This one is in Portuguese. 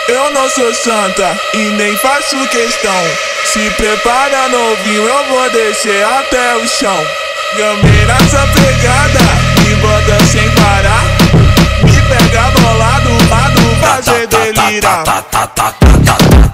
Eu não sou santa e nem faço questão. Se prepara, novinho, eu vou descer até o chão. Gamei nessa pegada, me bota sem parar. Me pega bolado, fazer delirar.